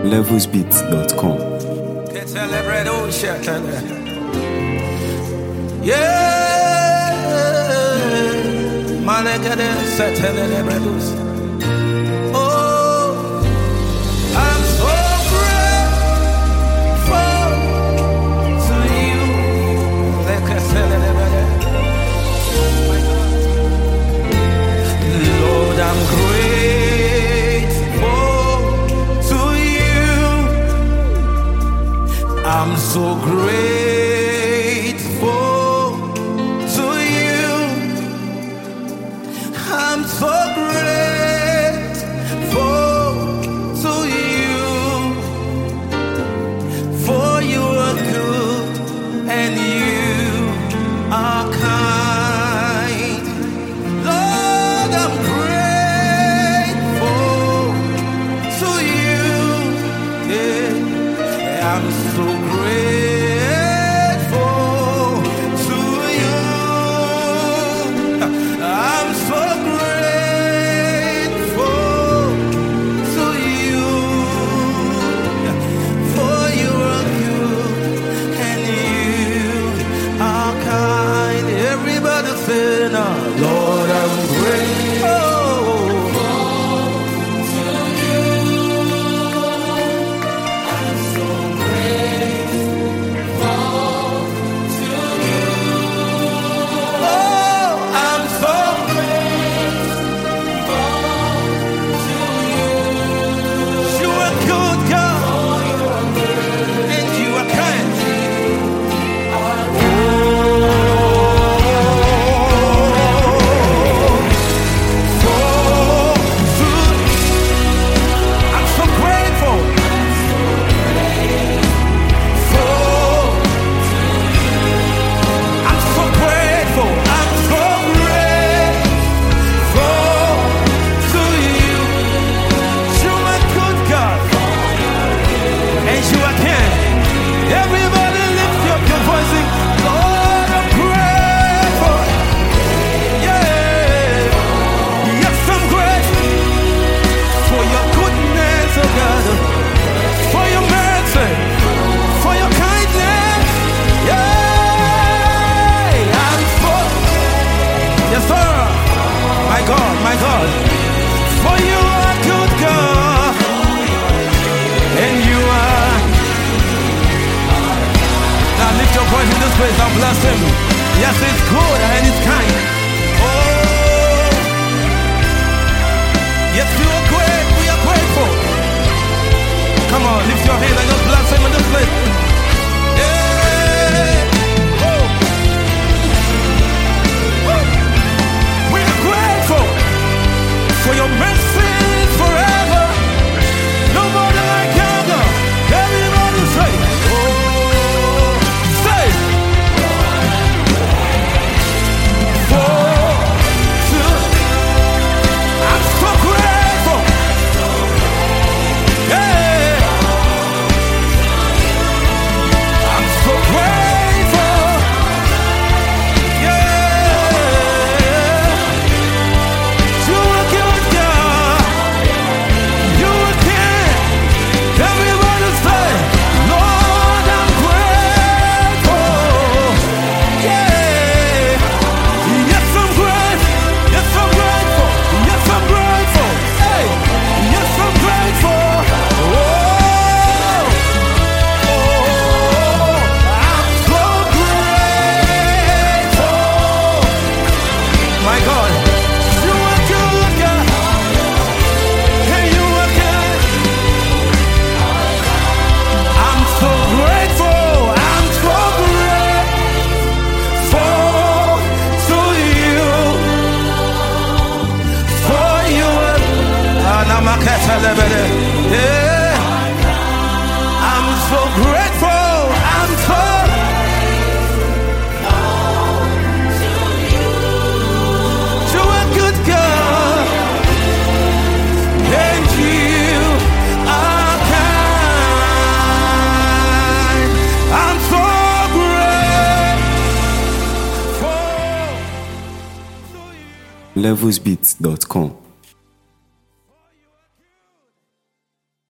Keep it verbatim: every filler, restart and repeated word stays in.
levels beats dot com. Oh, I'm so grateful to you. Lord, I'm grateful to you. I'm so grateful to you. I'm so grateful to you. For you are good and you are kind. Lord, I'm grateful to you. Yeah, I'm so grateful to you. I'm so grateful to you. For you are good and you are kind. Everybody say now, Lord, I'm grateful. My God, for you are good God, and you are. Now lift your voice in this place and bless him. Yes, it's good and it's kind. Oh, yes, you are great. We are grateful. Come on, lift your hand and just bless him in this place. Yeah. Oh. Oh. We are grateful for your mercy forever. Nobody like you, God. Everybody say, oh, say, for to, I'm so grateful. Yeah, I'm so grateful. Yeah. Yeah, I'm so grateful. I'm so to a good God, and you are kind. I'm so grateful to you. levels beats dot com.